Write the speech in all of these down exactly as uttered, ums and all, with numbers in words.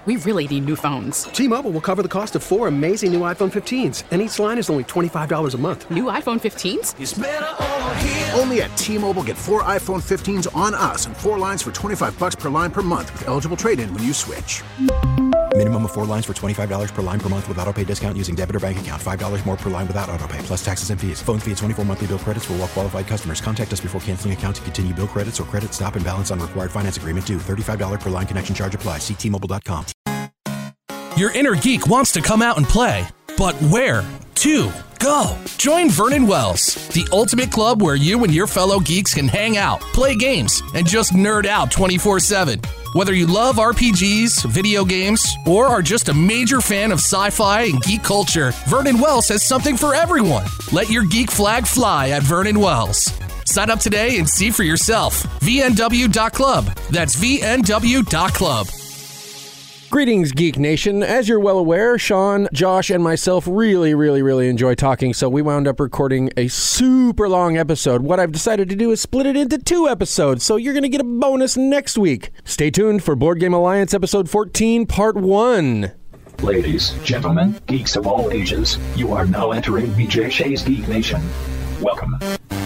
we really need new phones. T-Mobile will cover the cost of four amazing new iPhone fifteens, and each line is only twenty-five dollars a month. New iPhone fifteens? It's better over here. Only at T-Mobile, get four iPhone fifteens on us and four lines for twenty-five dollars per line per month with eligible trade-in when you switch. Minimum of four lines for twenty-five dollars per line per month with autopay discount using debit or bank account. five dollars more per line without autopay, plus taxes and fees. Phone fee at twenty-four monthly bill credits for well-qualified customers. Contact us before canceling account to continue bill credits or credit stop and balance on required finance agreement due. thirty-five dollars per line connection charge applies. See T Mobile dot com. Your inner geek wants to come out and play, but where to go? Join Vernon Wells, the ultimate club where you and your fellow geeks can hang out, play games, and just nerd out twenty-four seven. Whether you love R P Gs, video games, or are just a major fan of sci-fi and geek culture, Vernon Wells has something for everyone. Let your geek flag fly at Vernon Wells. Sign up today and see for yourself. V N W dot club. That's V N W dot club. Greetings, Geek Nation. As you're well aware, Sean, Josh, and myself really, really, really enjoy talking, so we wound up recording a super long episode. What I've decided to do is split it into two episodes, so you're going to get a bonus next week. Stay tuned for Board Game Alliance Episode fourteen, Part one. Ladies, gentlemen, geeks of all ages, you are now entering B J Shea's Geek Nation. Welcome.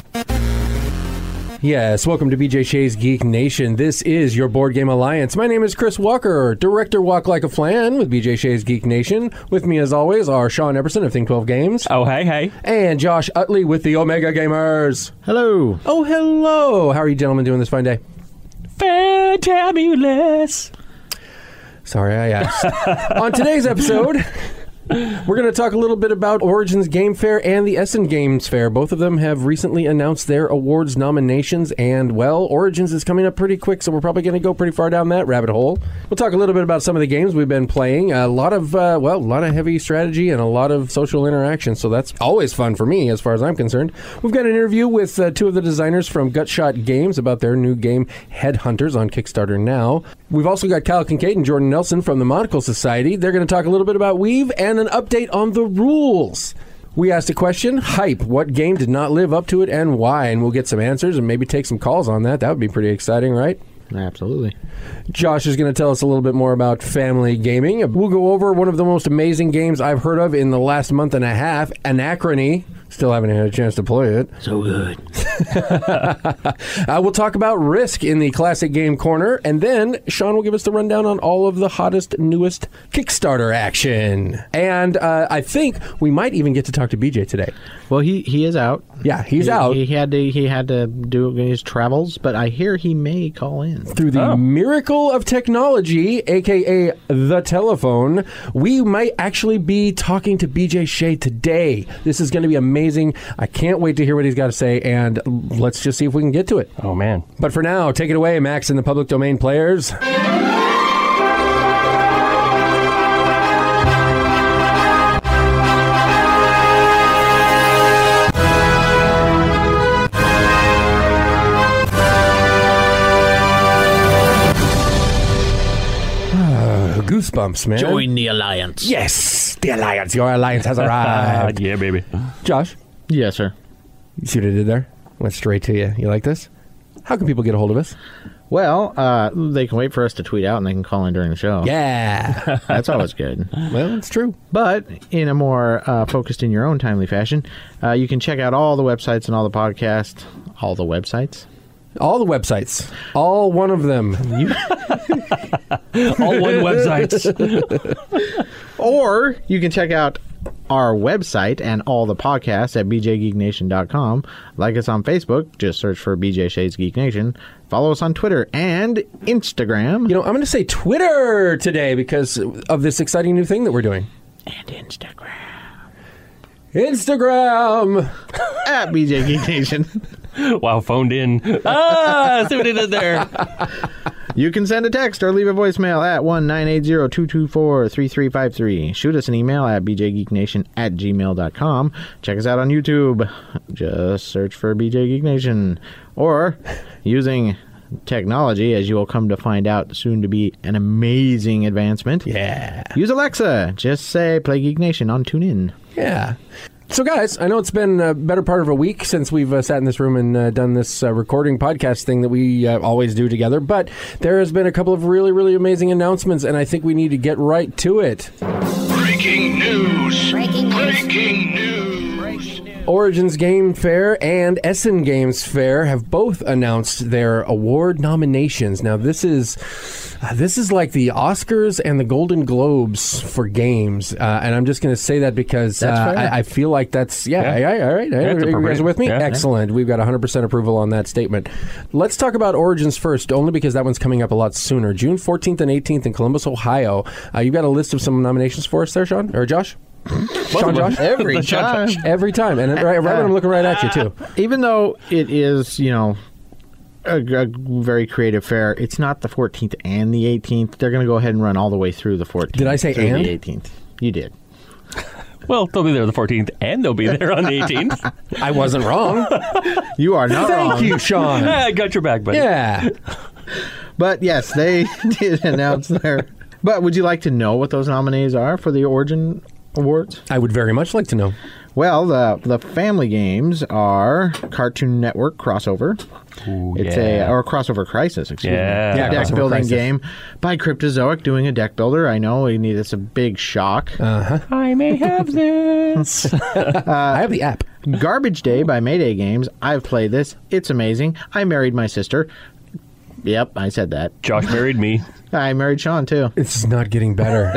Yes, welcome to B J Shea's Geek Nation. This is your Board Game Alliance. My name is Chris Walker, Director Walk Like a Flan with B J Shea's Geek Nation. With me, as always, are Sean Epperson of Think twelve Games. Oh, hey, hey. And Josh Utley with the Omega Gamers. Hello. Oh, hello. How are you gentlemen doing this fine day? Fantabulous. Sorry, I asked. On today's episode, we're going to talk a little bit about Origins Game Fair and the Essen Games Fair. Both of them have recently announced their awards nominations, and, well, Origins is coming up pretty quick, so we're probably going to go pretty far down that rabbit hole. We'll talk a little bit about some of the games we've been playing. A lot of, uh, well, a lot of heavy strategy and a lot of social interaction, so that's always fun for me as far as I'm concerned. We've got an interview with uh, two of the designers from Gutshot Games about their new game, Headhunters, on Kickstarter now. We've also got Kyle Kincaid and Jordan Nelson from the Monocle Society. They're going to talk a little bit about Weave and an update on the rules. We asked a question, hype, what game did not live up to it and why? And we'll get some answers and maybe take some calls on that. That would be pretty exciting, right? Absolutely. Josh is going to tell us a little bit more about family gaming. We'll go over one of the most amazing games I've heard of in the last month and a half, Anachrony. Still haven't had a chance to play it. So good. uh, we'll talk about Risk in the Classic Game Corner, and then Sean will give us the rundown on all of the hottest, newest Kickstarter action. And uh, I think we might even get to talk to B J today. Well, he, he is out. Yeah, he's he, out. He had to he had to do his travels, but I hear he may call in. Through the oh. miracle of technology, a k a the telephone, we might actually be talking to B J Shea today. This is going to be amazing. I can't wait to hear what he's got to say, and let's just see if we can get to it. Oh, man. But for now, take it away, Max and the public domain players. Goosebumps, man. Join the Alliance. Yes, the Alliance. Your Alliance has arrived. Yeah, baby. Josh? Yes, sir. You see what I did there? Went straight to you. You like this? How can people get a hold of us? Well, uh, they can wait for us to tweet out and they can call in during the show. Yeah. That's always good. Well, it's true. But in a more uh, focused in your own timely fashion, uh, you can check out all the websites and all the podcasts. All the websites? All the websites. All one of them. You... all one websites. Or you can check out our website and all the podcasts at b j geek nation dot com. Like us on Facebook. Just search for B J Shea's Geek Nation. Follow us on Twitter and Instagram. You know, I'm going to say Twitter today because of this exciting new thing that we're doing. And Instagram. Instagram! At B J Geek Nation. Wow, phoned in. Ah, see what he did there. You can send a text or leave a voicemail at one nine eight zero, two two four, three three five three. Shoot us an email at b j geek nation at gmail dot com. Check us out on YouTube. Just search for B J Geek Nation. Or, using technology, as you will come to find out soon to be an amazing advancement. Yeah. Use Alexa. Just say, play Geek Nation on TuneIn. Yeah. So, guys, I know it's been a better part of a week since we've uh, sat in this room and uh, done this uh, recording podcast thing that we uh, always do together, but there has been a couple of really, really amazing announcements, and I think we need to get right to it. Breaking news! Breaking news! Breaking news! Origins Game Fair and Essen Games Fair have both announced their award nominations. Now, this is uh, this is like the Oscars and the Golden Globes for games, uh, and I'm just going to say that because uh, I, I feel like that's yeah. Yeah. All right, all right, all right. You guys are with me? Yeah. Excellent. We've got one hundred percent approval on that statement. Let's talk about Origins first, only because that one's coming up a lot sooner. June fourteenth and eighteenth in Columbus, Ohio. Uh, you've got a list of some nominations for us there, Sean or Josh? Sean, Josh? Every time. Every time. And right, right when I'm looking right at you, too. Even though it is, you know, a, a very creative fair, it's not the fourteenth and the eighteenth. They're going to go ahead and run all the way through the fourteenth. Did I say through and? the eighteenth. You did. Well, they'll be there the fourteenth, and they'll be there on the eighteenth. I wasn't wrong. You are not Thank wrong. you, Sean. I got your back, buddy. Yeah. But yes, they did announce their... But would you like to know what those nominees are for the Origin Awards? I would very much like to know. Well, the the family games are Cartoon Network Crossover. Ooh, it's yeah. a or Crossover Crisis, excuse Yeah. me. Yeah, A deck Crossover building Crisis. game by Cryptozoic, doing a deck builder. I know we need it's a big shock. Uh-huh. I may have this. I have the app. Garbage Day by Mayday Games. I've played this. It's amazing. I married my sister. Yep, I said that. Josh married me. I married Sean too. It's not getting better.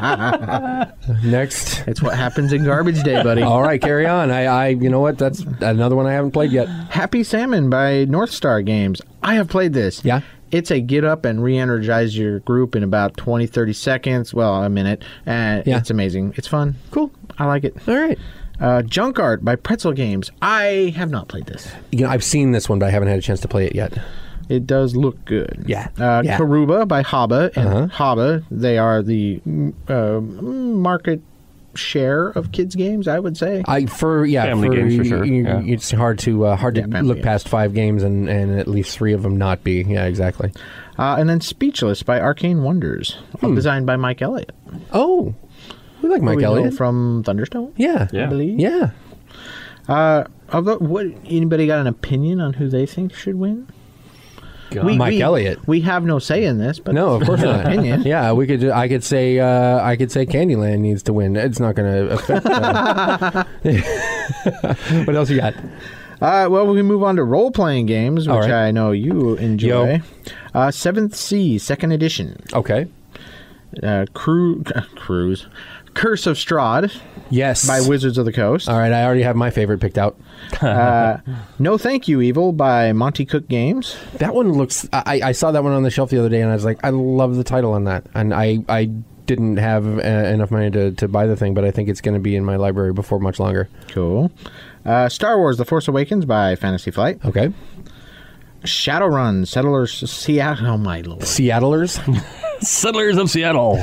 Next. It's what happens in Garbage Day, buddy. All right, carry on. I, I, you know what? That's another one I haven't played yet. Happy Salmon by North Star Games. I have played this. Yeah? It's a get up and re-energize your group in about twenty, thirty seconds. Well, a minute. And Yeah. it's amazing. It's fun. Cool. I like it. All right. Uh, Junk Art by Pretzel Games. I have not played this. You know, I've seen this one, but I haven't had a chance to play it yet. It does look good. Yeah. Uh, Yeah. Karuba by Haba. And Uh-huh. Haba, they are the uh, market share of kids' games, I would say. I for yeah, Family for, games for sure, you- yeah. It's hard to uh, hard Yeah, to family look games. past five games and, and at least three of them not be. Yeah, exactly. Uh, and then Speechless by Arcane Wonders, Hmm. designed by Mike Elliott. Oh, we like Mike Who we know Elliott. from Thunderstone, Yeah, Yeah. I believe. yeah. Uh, although, what anybody got an opinion on who they think should win? God. Mike Elliott. We have no say in this, but No, of course it's an not. opinion. Yeah, we could. I could say. Uh, I could say Candyland needs to win. It's not going to affect. Uh, what else you got? Uh, well, we can move on to role-playing games, which All right. I know you enjoy. Uh, Seventh Sea, Second Edition. Okay. Uh, Cru- Cruise. Curse of Strahd Yes. by Wizards of the Coast. All right. I already have my favorite picked out. Uh, No Thank You, Evil by Monty Cook Games. That one looks. I, I saw that one on the shelf the other day, and I was like, I love the title on that, and I I didn't have uh, enough money to, to buy the thing, but I think it's going to be in my library before much longer. Cool. Uh, Star Wars: The Force Awakens by Fantasy Flight. Okay. Shadowrun, Settlers Seattle. Oh my lord. Seattlers. Settlers of Seattle.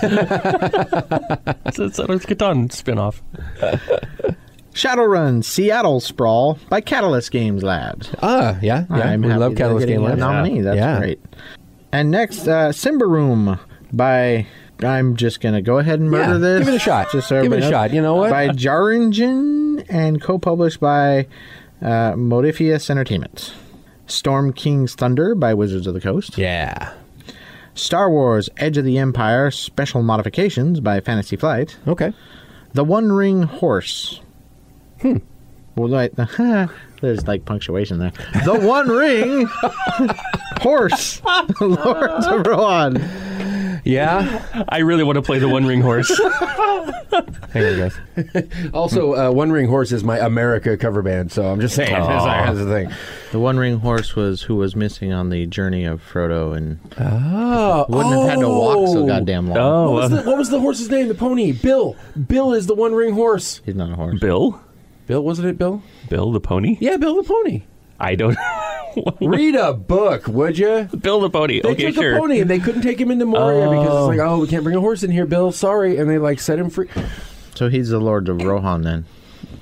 It's a Settlers Catan spinoff. Shadowrun, Seattle Sprawl by Catalyst Games Labs. Ah, yeah, yeah. I'm we happy love they're Catalyst getting Game a Labs. nominee. That's Yeah. great. And next, uh, Simba Room by. I'm just gonna go ahead and murder Yeah, this. give it a shot. Just so Give it a everybody knows. shot. You know what? By Jaringen and co-published by uh, Modifius Entertainment. Storm King's Thunder by Wizards of the Coast. Yeah. Star Wars: Edge of the Empire Special Modifications by Fantasy Flight. Okay. The One Ring Horse. Hmm. Well, like, there's like punctuation there. The One Ring Horse. Lords of Rohan. Yeah. I really want to play the One Ring Horse. Hang on, guys. Also, uh, One Ring Horse is my America cover band, so I'm just saying. That's, that's the thing. The One Ring Horse was who was missing on the journey of Frodo and Oh, wouldn't have had to walk so oh. goddamn long. Oh, What was, uh, the, what was the horse's name? The pony. Bill. Bill is the One Ring Horse. He's not a horse. Bill? Bill, wasn't it Bill? Bill the Pony? Yeah, Bill the pony. I don't Read a book, would you? Bill the Pony. They Okay, took sure. a pony and they couldn't take him into Moria Oh. because it's like, oh, we can't bring a horse in here, Bill. Sorry, and they like set him free. So he's the Lord of Rohan then.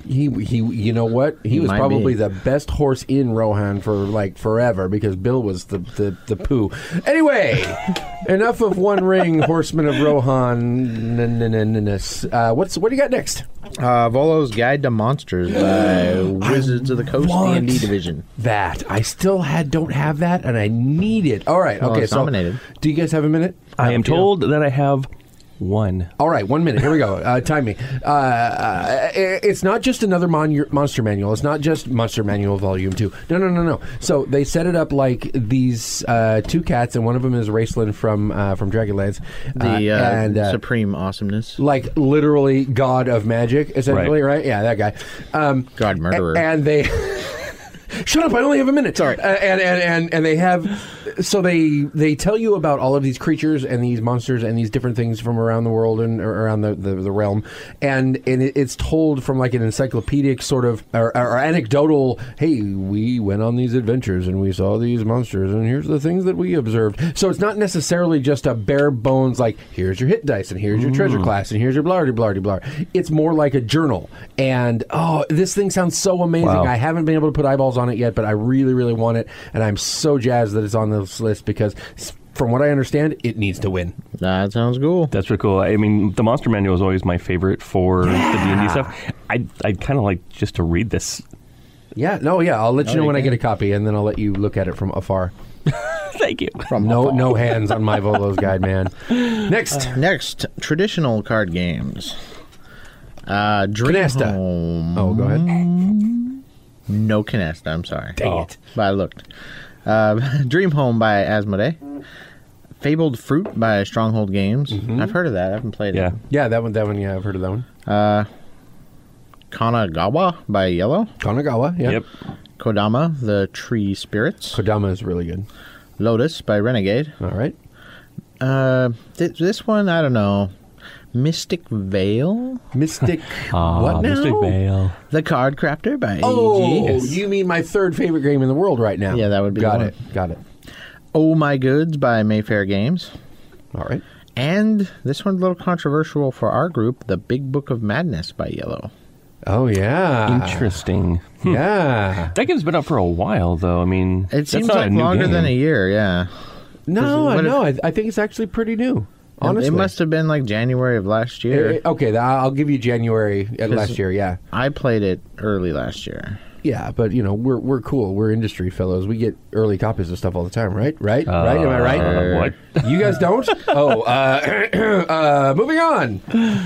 He, he, you know what? He, He was might probably be. the best horse in Rohan for like forever because Bill was the the, the poo. Anyway, enough of One Ring, Horseman of Rohan. N- n- n- n- Uh, what's what do you got next? Uh, Volo's Guide to Monsters by Wizards of the Coast D want and D Division. That I still had don't have that, and I need it. All right, Well, okay. it's So, nominated. do you guys have a minute? I am told that I have one. All right, one minute. Here we go. Uh, time me. Uh, uh, it's not just another mon- monster manual. It's not just Monster Manual Volume two. No, no, no, no. So they set it up like these uh, two cats, and one of them is Raceland from uh, from Dragonlance. The uh, and uh, Supreme Awesomeness. like literally God of Magic, essentially, right? Yeah, that guy. Um, God Murderer. a- And they. Shut up! I only have a minute. Sorry. Uh, and, and and and they have, so they they tell you about all of these creatures and these monsters and these different things from around the world and or around the, the, the realm, and and it, it's told from like an encyclopedic sort of or, or anecdotal. Hey, we went on these adventures and we saw these monsters and here's the things that we observed. So it's not necessarily just a bare bones like here's your hit dice and here's your treasure class and here's your blardy blardy blar. It's more like a journal. And oh, this thing sounds so amazing. Wow. I haven't been able to put eyeballs on it yet, but I really, really want it, and I'm so jazzed that it's on this list because, s- from what I understand, it needs to win. That sounds cool. That's pretty cool. I mean, the Monster Manual is always my favorite for the D and D stuff. I I kind of like just to read this. Yeah, no, yeah, I'll let you Oh, know you when I can. get a copy, and then I'll let you look at it from afar. Thank you. From No, afar. no hands on my Volo's guide, man. Next, Next, traditional card games. Uh, Dream Canasta. Home. oh, go ahead. No Canasta, I'm sorry. Dang it. But I looked. Uh, Dream Home by Asmodee. Fabled Fruit by Stronghold Games. I've heard of that. I haven't played Yeah. it. Yeah, that one, that one. Yeah, I've heard of that one. Uh, Kanagawa by Yellow. Kanagawa. Yeah. Yep. Kodama, The Tree Spirits. Kodama is really good. Lotus by Renegade. All right. Uh, th- this one, I don't know. Mystic Veil. Mystic. Ah, what now? Mystic Veil. The Card Crafter by Oh, A G. you mean my third favorite game in the world right now? Yeah, that would be Got the it. Got it. Oh My Goods by Mayfair Games. All right. And this one's a little controversial for our group, The Big Book of Madness by Yellow. Oh yeah. Interesting. Hmm. Yeah. That game's been up for a while, though. I mean, It that's seems not like a new longer game. than a year, yeah. No, What if- no. I, I think it's actually pretty new. Honestly, It must have been like January of last year. Eh, okay, th- I'll give you January uh, last year. Yeah, I played it early last year. yeah, but you know we're we're cool. We're industry fellows. We get early copies of stuff all the time, right? Right? right? Am I right? Uh, what? You guys don't? Oh, uh, uh, moving on.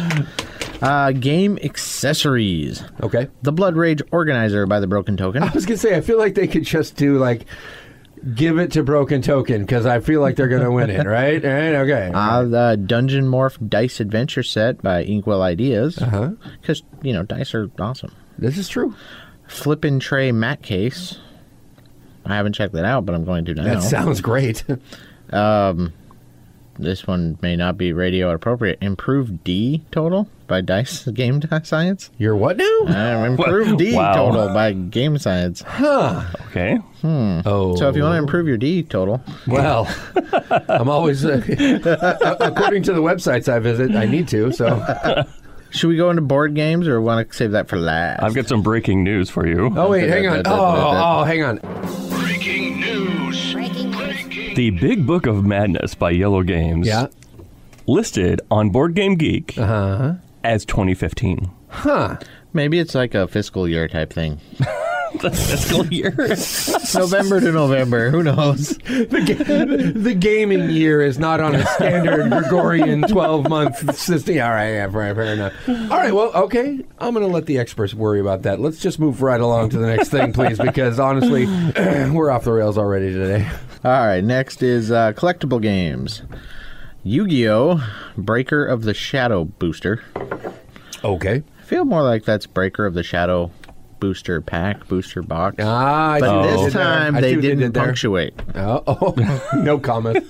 Uh, game accessories. Okay. The Blood Rage Organizer by The Broken Token. I was gonna say I feel like they could just do like give it to Broken Token because I feel like they're gonna win it, right? Right? Okay. Uh, the Dungeon Morph Dice Adventure Set by Inkwell Ideas. Uh-huh. Because, you know, dice are awesome. This is true. Flippin' Tray Mat Case. I haven't checked that out, but I'm going to now. That sounds great. Um, this one may not be radio appropriate. Improved D Total by Dice Game Science. You're what now? Uh, improved D Wow. Total by Game Science. Huh. Okay. Oh. So if you want to improve your D Total, Well, I'm always, uh, according to the websites I visit, I need to. So, should we go into board games or want to save that for last? I've got some breaking news for you. oh wait, hang on. Oh, oh, hang on. Breaking news. The Big Book of Madness by Yellow Games. Yeah. Listed on Board Game Geek Uh-huh. as twenty fifteen. Huh. Maybe it's like a fiscal year type thing. That's fiscal year. November to November. Who knows? The, ga- the gaming year is not on a standard Gregorian twelve-month system. All right, yeah, fair, fair enough. All right, well, okay. I'm going to let the experts worry about that. Let's just move right along to the next thing, please, because honestly, we're off the rails already today. All right, next is uh, collectible games. Yu-Gi-Oh! Breaker of the Shadow Booster. Okay. I feel more like that's Breaker of the Shadow Booster Pack, Booster Box. Ah, I see but what they this did there. time I see they what didn't did there. punctuate. Oh, oh, no comment.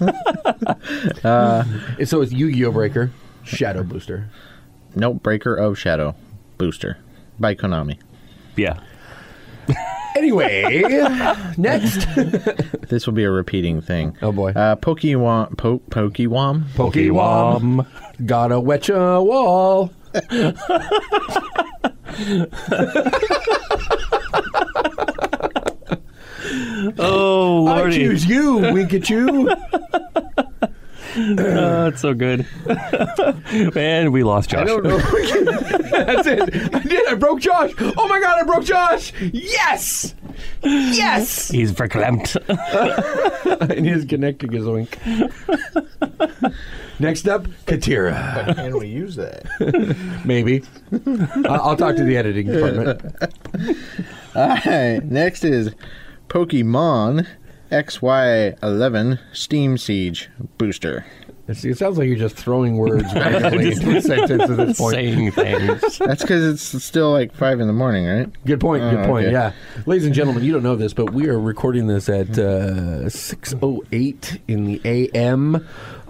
uh, so it's Yu-Gi-Oh! Breaker, Shadow Booster. Nope, Breaker of Shadow Booster by Konami. Yeah. Anyway, next. This will be a repeating thing. Oh, boy. Uh, Pokewom. Po- Pokewom? Pokewom. Gotta wet your wall. Oh, Lordy. I choose you, Winkachoo. Oh, it's so good. And we lost Josh. I don't know. That's it. I did. I broke Josh. Oh my God, I broke Josh. Yes. Yes. He's verklempt. And he's connecting his wink. Next up, Katira. Can we use that? Maybe. I'll, I'll talk to the editing department. All right. Next is Pokemon X Y eleven Steam Siege Booster. It sounds like you're just throwing words randomly into a sentence at this point. Saying things. That's because it's still like five in the morning, right? Good point. Good Oh, point. okay. Yeah, ladies and gentlemen, you don't know this, but we are recording this at uh, six oh eight in the A M.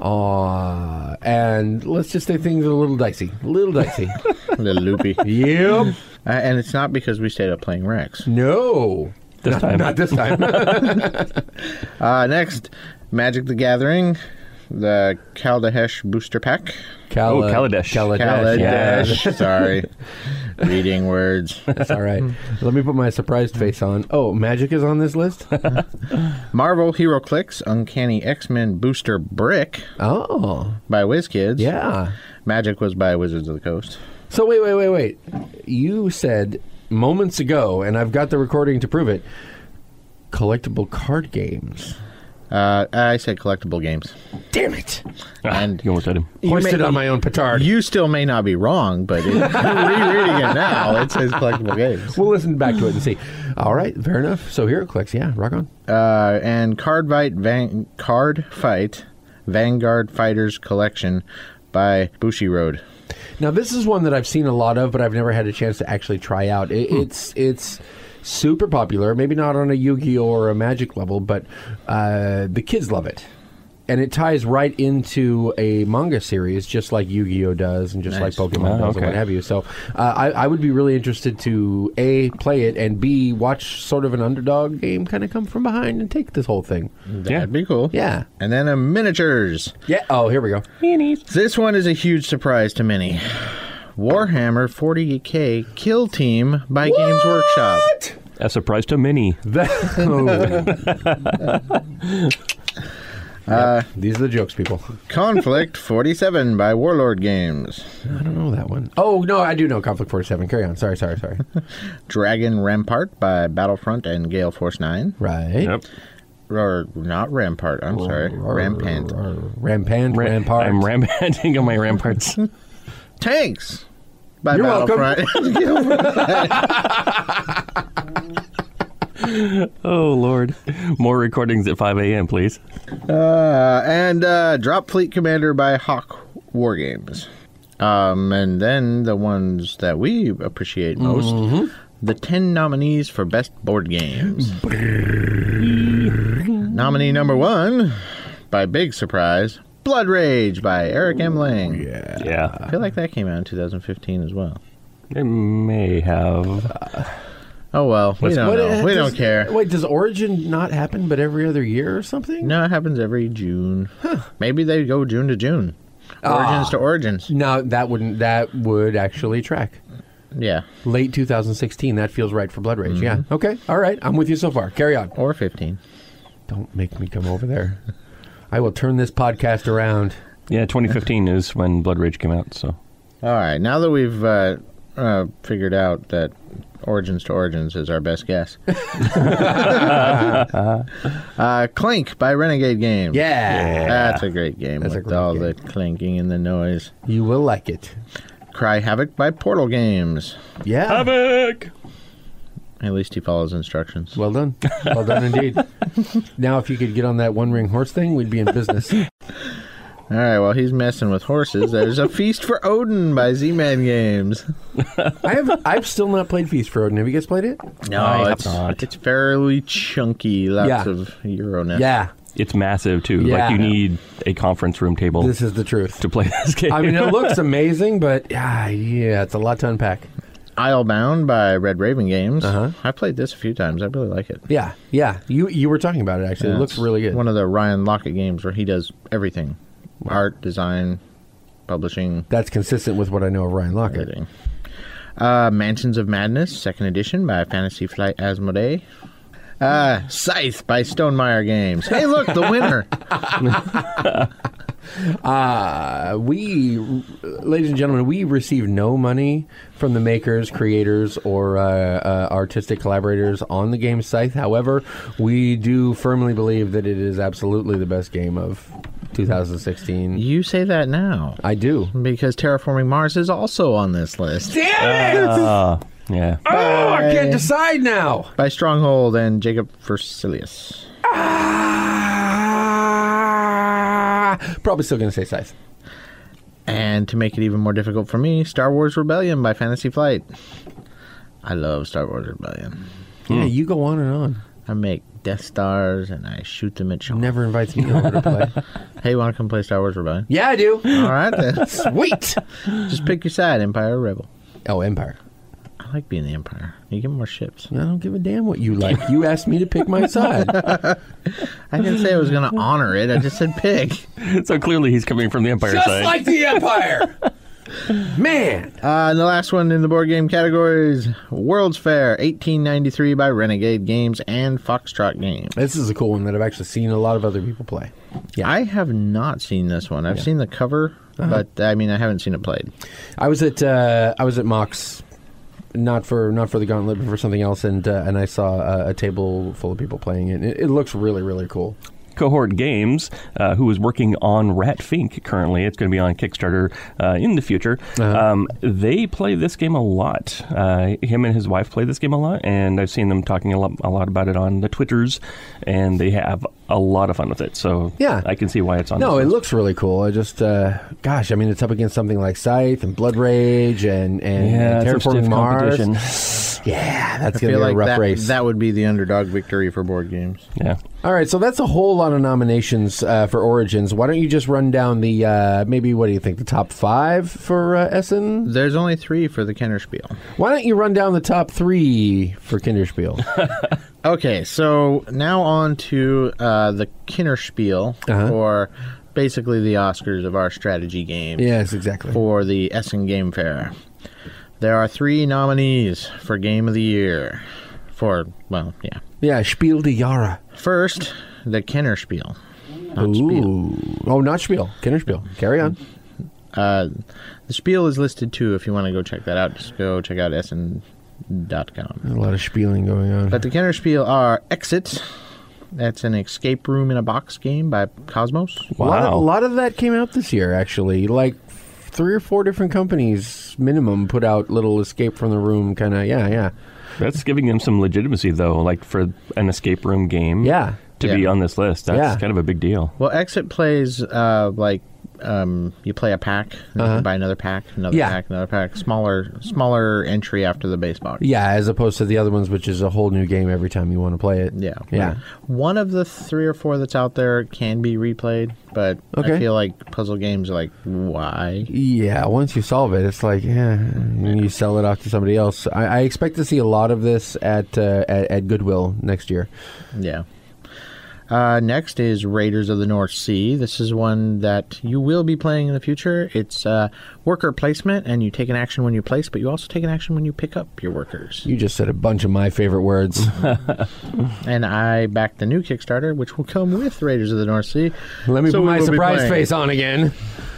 Uh, and let's just say things are a little dicey. A little dicey. A little loopy. Yep. Uh, and it's not because we stayed up playing Rex. No. This not, time. Not this time. Uh, next, Magic the Gathering, the Kaladesh Booster Pack. Kal- Oh, Kaladesh. Kaladesh. Yeah. Kaladesh. Sorry. Reading words. That's all right. Let me put my surprised face on. Oh, Magic is on this list? Marvel Hero Clicks Uncanny X-Men Booster Brick Oh. by WizKids. Yeah. Magic was by Wizards of the Coast. So wait, wait, wait, wait. You said moments ago, and I've got the recording to prove it, collectible card games. Uh, I said collectible games. Damn it. And You almost had him. Hoisted on my own petard. you still may not be wrong, but it, rereading it now, it says collectible games. We'll listen back to it and see. All right, fair enough. So here it clicks. Yeah, rock on. Uh, and Card Fight, Van- Card Fight Vanguard Fighters Collection by Bushiroad. Now, this is one that I've seen a lot of, but I've never had a chance to actually try out. It, Hmm. It's it's super popular, maybe not on a Yu-Gi-Oh! Or a Magic level, but uh, the kids love it. And it ties right into a manga series, just like Yu-Gi-Oh! Does, and just Nice. like Pokemon Oh, does, okay. and what have you. So uh, I, I would be really interested to, A, play it, and B, watch sort of an underdog game kind of come from behind and take this whole thing. That'd be cool. Yeah. And then a miniatures. Yeah. Oh, here we go. This one is a huge surprise to many. Warhammer forty K Kill Team by Games Workshop. A surprise to many. Uh, These are the jokes, people. Conflict forty-seven by Warlord Games. I don't know that one. Oh, no, I do know Conflict forty-seven. Carry on. Sorry, sorry, sorry. Dragon Rampart by Battlefront and Gale Force nine. Right. Yep. Or not Rampart, I'm sorry. Rampant. Rampant, Ra- Rampart. I'm rampanting on my ramparts. Tanks by You're welcome. Battlefront. Oh, Lord. More recordings at five a.m., please. uh, and uh, Drop Fleet Commander by Hawk War Games. Um, and then the ones that we appreciate most. Mm-hmm. The ten nominees for Best Board Games. Nominee number one, by big surprise, Blood Rage by Eric M. Lang. Yeah. Yeah. I feel like that came out in two thousand fifteen as well. It may have. Oh, well. We don't What, know. uh, We does- don't care. Wait, does Origin not happen but every other year or something? No, it happens every June. Maybe they go June to June. Origins to Origins. No, that wouldn't. That would actually track. Yeah. Late two thousand sixteen. That feels right for Blood Rage. Yeah. Okay. All right. I'm with you so far. Carry on. Or fifteen. Don't make me come over there. I will turn this podcast around. Yeah, twenty fifteen is when Blood Rage came out, so. All right. Now that we've uh, uh, figured out that Origins to Origins is our best guess. uh, Clank by Renegade Games. Yeah. That's a great game That's a with great all game. the clinking and the noise. You will like it. Cry Havoc by Portal Games. Yeah. Havoc! At least he follows instructions. Well done. Well done indeed. Now, if you could get on that one-ring horse thing, we'd be in business. All right, well, he's messing with horses. There's a Feast for Odin by Z-Man Games. I have. I've still not played Feast for Odin. Have you guys played it? No, I have it's, not. it's fairly chunky. Lots Yeah. of Euroness. Yeah. It's massive, too. Yeah. Like, you need a conference room table This is the truth. to play this game. I mean, it looks amazing, but ah, yeah, it's a lot to unpack. Islebound by Red Raven Games. Uh-huh. I played this a few times. I really like it. Yeah, yeah. You you were talking about it actually. Yeah, it looks it's really good. One of the Ryan Lockett games where he does everything. Art, design, publishing, That's consistent with what I know of Ryan Lockett. everything. Uh, Mansions of Madness, second edition by Fantasy Flight Asmodee. Uh, Scythe by Stonemaier Games. Hey, look, the winner. Uh, we, ladies and gentlemen, we receive no money from the makers, creators, or uh, uh, artistic collaborators on the game Scythe. However, we do firmly believe that it is absolutely the best game of two thousand sixteen. You say that now. I do. Because Terraforming Mars is also on this list. Damn it! Uh, yeah. Oh, I can't decide now. By Stronghold and Jacob Versilius. Ah, probably still going to say Scythe. And to make it even more difficult for me, Star Wars Rebellion by Fantasy Flight. I love Star Wars Rebellion. Yeah, you go on and on. I make Death Stars and I shoot them at Sean. Never invites me over to play. Hey, you want to come play Star Wars Rebellion? Yeah, I do. All right, then. Sweet. Just pick your side, Empire or Rebel. Oh, Empire. I like being the Empire. You get more ships. I don't give a damn what you like. You asked me to pick my side. I didn't say I was going to honor it. I just said pick. So clearly he's coming from the Empire Just side. like the Empire. Man. Uh, and the last one in the board game categories, World's Fair, eighteen ninety-three by Renegade Games and Foxtrot Games. This is a cool one that I've actually seen a lot of other people play. Yeah. I have not seen this one. I've Yeah. seen the cover, Uh-huh. but I mean, I haven't seen it played. I was at uh, I was at Mox, not for not for the Gauntlet, but for something else, and uh, and I saw a, a table full of people playing it. It, it looks really really cool. Cohort Games, uh, who is working on Rat Fink currently. It's going to be on Kickstarter uh, in the future. Uh-huh. Um, they play this game a lot. Uh, him and his wife play this game a lot, and I've seen them talking a lot, a lot about it on the Twitters, and they have a lot of fun with it. So Yeah. I can see why it's on No, this it list. looks really cool. I just, uh, gosh, I mean, it's up against something like Scythe and Blood Rage and, and Yeah, some Terraforming stiff Mars. competition. Yeah, that's I going to feel be like a rough that, race. that would be the underdog victory for board games. Yeah. All right, so that's a whole lot of nominations uh, for Origins. Why don't you just run down the, uh, maybe, what do you think, the top five for uh, Essen? There's only three for the Kennerspiel. Why don't you run down the top three for Kinderspiel? Okay, so now on to uh, the Kinnerspiel, Uh-huh. or basically the Oscars of our strategy games. Yes, exactly. For the Essen Game Fair. There are three nominees for Game of the Year. For, well, yeah. Yeah, Spiel de Jahre. First, the Kennerspiel. Not Spiel. Ooh. Oh, not Spiel. Kinderspiel. Carry on. Uh, the Spiel is listed too. If you want to go check that out, just go check out essen dot com. A lot of spieling going on. But the Kennerspiel are Exit. That's an escape room in a box game by Cosmos. A lot, of, Wow. a lot of that came out this year, actually. Like three or four different companies, minimum, put out little escape from the room kind of, yeah, yeah. That's giving them some legitimacy, though, like for an escape room game. Yeah. To Yeah. be on this list. That's Yeah. kind of a big deal. Well, Exit plays uh, like um, you play a pack, and Uh-huh. you buy another pack, another Yeah. pack, another pack. Smaller, smaller entry after the base box. Yeah, as opposed to the other ones, which is a whole new game every time you want to play it. Yeah. Yeah. One of the three or four that's out there can be replayed, but Okay. I feel like puzzle games are like, why? Yeah, once you solve it, it's like, yeah, and you sell it off to somebody else. I, I expect to see a lot of this at, uh, at at Goodwill next year. Yeah. Uh, next is Raiders of the North Sea. This is one that you will be playing in the future. It's uh, worker placement, and you take an action when you place, but you also take an action when you pick up your workers. You just said a bunch of my favorite words. And I backed the new Kickstarter, which will come with Raiders of the North Sea. Let me So put we my will be surprise playing. face on again.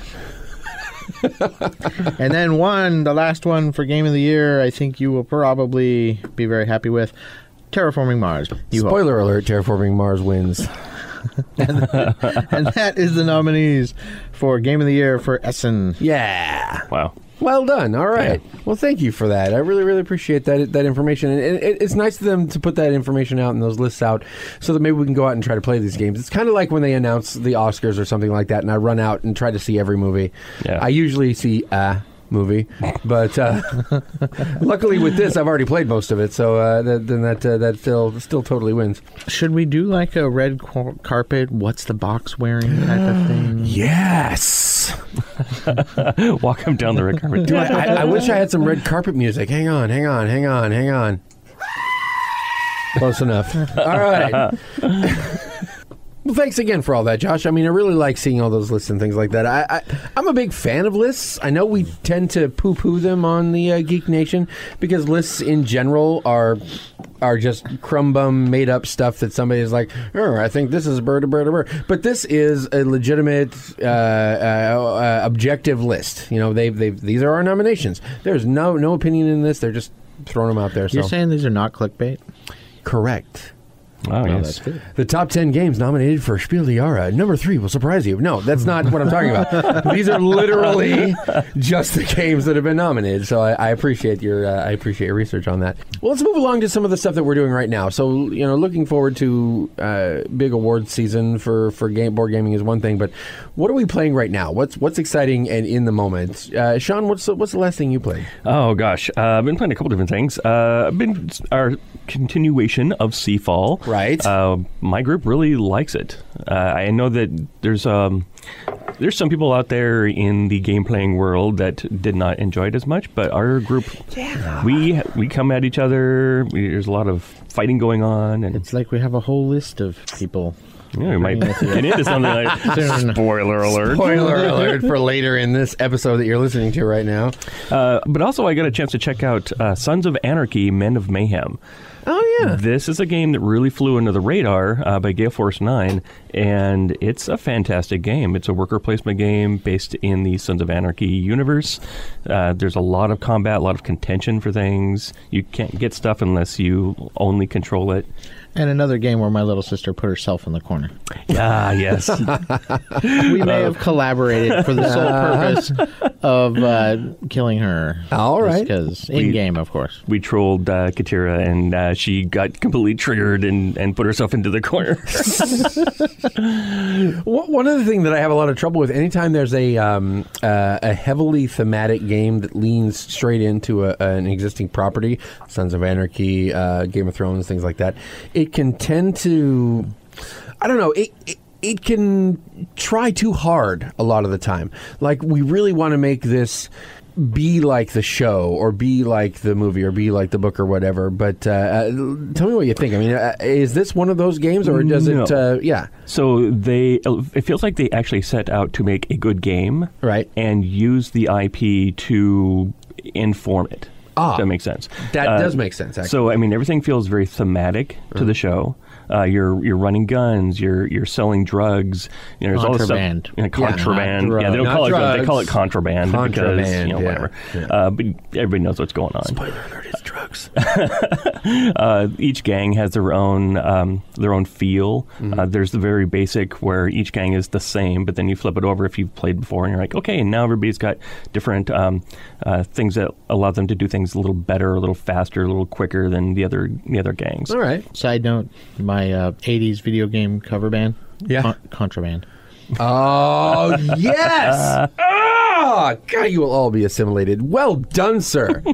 And then one, the last one for Game of the Year, I think you will probably be very happy with, Terraforming Mars. You hope. Spoiler alert, Terraforming Mars wins. And that is the nominees for Game of the Year for Essen. Yeah. Wow. Well done. All right. Well, thank you for that. I really, really appreciate that that information. And it, it, it's nice of them to put that information out and those lists out so that maybe we can go out and try to play these games. It's kind of like when they announce the Oscars or something like that, and I run out and try to see every movie. Yeah. I usually see a movie, but uh, luckily with this, I've already played most of it, so uh, that, then that uh, that still still totally wins. Should we do like a red car- carpet, what's the box wearing type of thing? Yes. Walk him down the red carpet. Do I, I, I wish I had some red carpet music. Hang on, hang on, hang on, hang on. Close enough. All right. Well, thanks again for all that, Josh. I mean, I really like seeing all those lists and things like that. I, I, I'm a big fan of lists. I know we tend to poo-poo them on the uh, Geek Nation because lists in general are are just crumb-bum, made-up stuff that somebody is like, oh, I think this is bird, a bird, a bird. But this is a legitimate, uh, uh, uh, objective list. You know, they've, they've, these are our nominations. There's no no opinion in this. They're just throwing them out there. So. You're saying these are not clickbait? Correct. Oh, yes. That's good. The top ten games nominated for Spiel des Jahres. Number three will surprise you. No, that's not what I'm talking about. These are literally just the games that have been nominated. So I, I appreciate your uh, I appreciate your research on that. Well, let's move along to some of the stuff that we're doing right now. So, you know, looking forward to uh, big awards season for for game board gaming is one thing, but what are we playing right now? What's what's exciting and in the moment? Uh, Sean, what's the, what's the last thing you played? Oh gosh, uh, I've been playing a couple different things. Uh, I've been our continuation of Seafall. Right. Uh, my group really likes it. Uh, I know that there's um, there's some people out there in the game playing world that did not enjoy it as much, but our group, yeah. we we come at each other. We, there's a lot of fighting going on, and it's like we have a whole list of people. Yeah, we might get into something like spoiler alert. Spoiler alert for later in this episode that you're listening to right now. Uh, but also, I got a chance to check out uh, Sons of Anarchy: Men of Mayhem. Oh, yeah. This is a game that really flew under the radar uh, by Gale Force nine, and it's a fantastic game. It's a worker placement game based in the Sons of Anarchy universe. Uh, there's a lot of combat, a lot of contention for things. You can't get stuff unless you only control it. And another game where my little sister put herself in the corner. Ah, yes. We may have collaborated for the sole purpose of uh, killing her. All right. Because in-game, of course. We trolled uh, Katira, and uh, she got completely triggered and, and put herself into the corner. One other thing that I have a lot of trouble with, anytime there's a um, uh, a heavily thematic game that leans straight into a, an existing property, Sons of Anarchy, uh, Game of Thrones, things like that, it can tend to, I don't know, it, it it can try too hard a lot of the time. Like, we really want to make this be like the show or be like the movie or be like the book or whatever. But uh, uh, tell me what you think. I mean, uh, is this one of those games, or does no. it, uh, yeah. So they, it feels like they actually set out to make a good game. Right. And use the I P to inform it. Ah, Does that make sense? That uh, does make sense, actually. So, I mean, everything feels very thematic to mm. the show. Uh, you're you're running guns. You're you're selling drugs. You know, there's contraband. all this stuff. You know, contraband. Yeah, yeah, they don't not call drugs. it drugs. They call it contraband, Contraband, because you know yeah. whatever. Yeah. Uh, but everybody knows what's going on. Spoiler alert, it's drugs. uh, each gang has their own um, their own feel. Mm-hmm. Uh, there's the very basic where each gang is the same, but then you flip it over if you've played before, and you're like, okay, now everybody's got different um, uh, things that allow them to do things a little better, a little faster, a little quicker than the other the other gangs. All right. Side note, my uh, eighties video game cover band, Yeah. Con- Contraband. Oh, yes! Ah, God, you will all be assimilated. Well done, sir.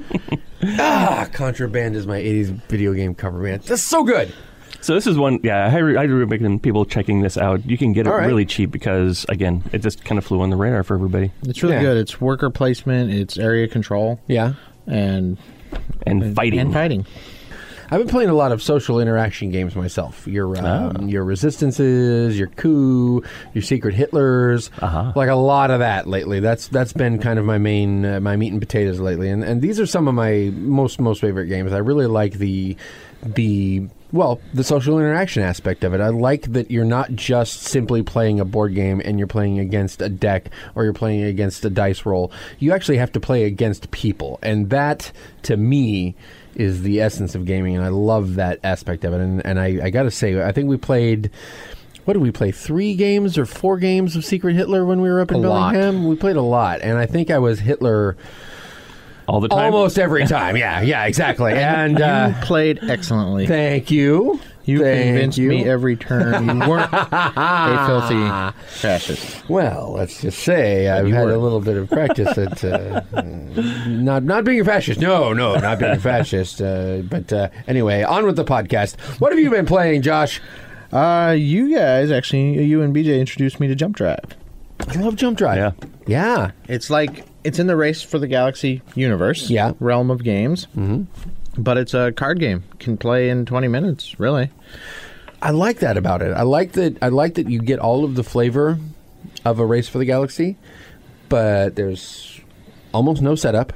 ah, Contraband is my eighties video game cover band. That's so good. So this is one, yeah, I highly I recommend people checking this out. You can get it All right. really cheap because, again, it just kind of flew on the radar for everybody. It's really Yeah. good. It's worker placement. It's area control. Yeah. And And fighting. And fighting. I've been playing a lot of social interaction games myself. Your um, Oh. your Resistances, your Coup, your Secret Hitlers, Uh-huh. like a lot of that lately. That's that's been kind of my main uh, my meat and potatoes lately. And and these are some of my most most favorite games. I really like the the well the social interaction aspect of it. I like that you're not just simply playing a board game and you're playing against a deck or you're playing against a dice roll. You actually have to play against people, and that to me is the essence of gaming, and I love that aspect of it. And, and I, I got to say, I think we played, what did we play, three games or four games of Secret Hitler when we were up in A lot. Bellingham? We played a lot, and I think I was Hitler All the time? almost every time. Yeah, yeah, exactly. And uh, You played excellently. thank you. You Thank convinced you. me every turn you weren't a filthy fascist. Well, let's just say I've you had were. a little bit of practice at uh, not not being a fascist. No, no, not being a fascist. Uh, but uh, anyway, on with the podcast. What have you been playing, Josh? Uh, you guys, actually, you and B J introduced me to Jump Drive. I love Jump Drive. Yeah. Yeah. It's like, it's in the Race for the Galaxy universe. Yeah. Realm of games. Mm-hmm. But it's a card game. Can play in twenty minutes, really. I like that about it. I like that. I like that you get all of the flavor of a Race for the Galaxy, but there's almost no setup,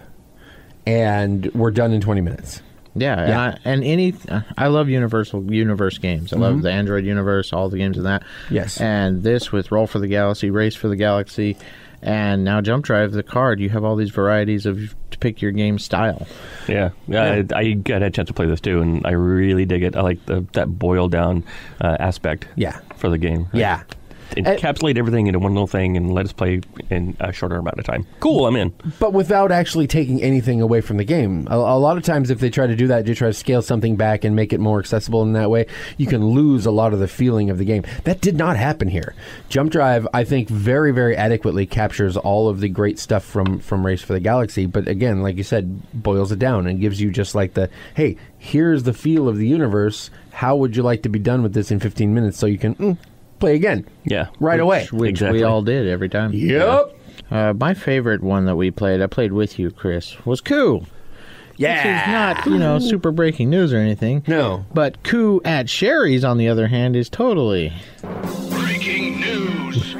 and we're done in twenty minutes. Yeah, yeah. And, I, and any, I love Universal Universe games. I love mm-hmm. the Android universe, all the games in that. Yes. And this with Roll for the Galaxy, Race for the Galaxy, and now Jump Drive, the card, you have all these varieties of to pick your game style. Yeah, yeah. I, I got a chance to play this too, and I really dig it. I like the that boil down uh, aspect. Yeah. For the game. Right? Yeah. Encapsulate everything into one little thing and let us play in a shorter amount of time. Cool, I'm in. But without actually taking anything away from the game. A, a lot of times if they try to do that, they try to scale something back and make it more accessible in that way, you can lose a lot of the feeling of the game. That did not happen here. Jump Drive, I think, very, very adequately captures all of the great stuff from, from Race for the Galaxy. But again, like you said, boils it down and gives you just like the, hey, here's the feel of the universe. How would you like to be done with this in fifteen minutes so you can... Mm, play again. Yeah. Right which, away. Which exactly. we all did every time. Yep. Yeah. Uh, my favorite one that we played, I played with you, Chris, was Coup. Yeah. This is not, you know, super breaking news or anything. No. But Coup at Sherry's, on the other hand, is totally... Breaking news.